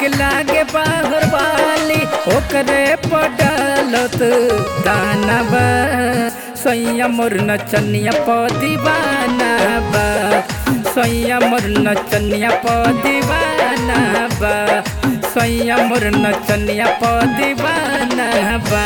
लागे बाहर वाली ओकरे पड़लत दाना बा सैया मोर नचनिया प दीवाना बा सैया मोर नचनिया प दीवाना बा सैया मोर नचनिया प दीवाना बा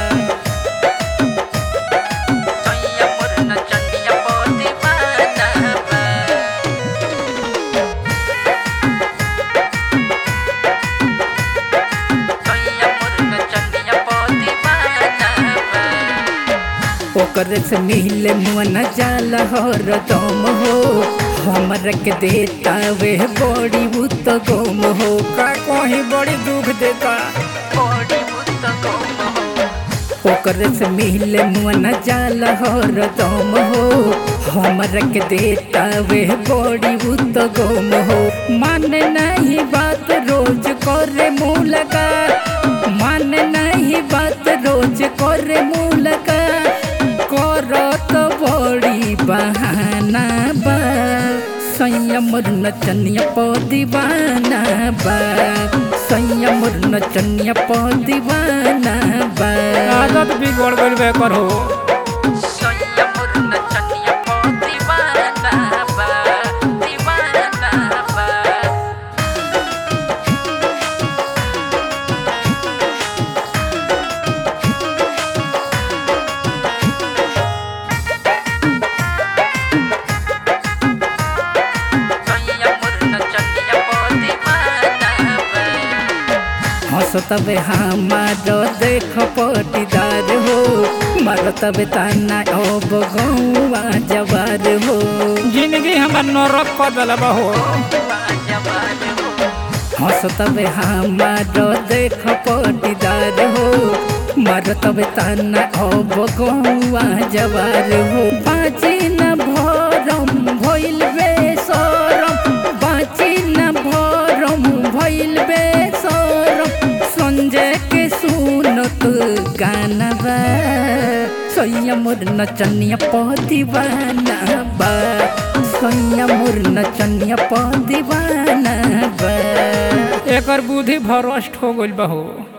ओकर से मिले मन जाला हरदम हो हमरा के देता वे बड़ी बुत गम हो का कहीं बड़ी दुख देता बड़ी बुत गम हो ओकर से मिले मन जाला हरदम हो हमरा के देता वे बड़ी बुत गम हो माने नहीं बात रोज करे मुँह लगा माने नहीं बात रोज करे मुँह लगा करत बड़ी बहाना बा सैया मोर नचनिया प दीवाना बा सैया मोर नचनिया प दीवाना बा आदत बिगड़ गइल बे करो सैया मोर नचनिया प दीवाना बा दीवाना बा हंसतबे हमार देख पटीदार हो मारतबे ताना अब गौवा जवार हो जिंदगी हमार नरक कर देला हो हंसतबे हमार देख पटीदार हो मारतबे ताना अब गौवा जवार हो बाँची न भरम भइल बेसरम बाँची न भरम भइल बेसरम संजय के सुनत गाना बा सैया मोर नचनिया प दीवाना बा सैया मोर नचनिया प दीवाना बा एकर बुद्धि भ्रष्ट हो गइल बा हो।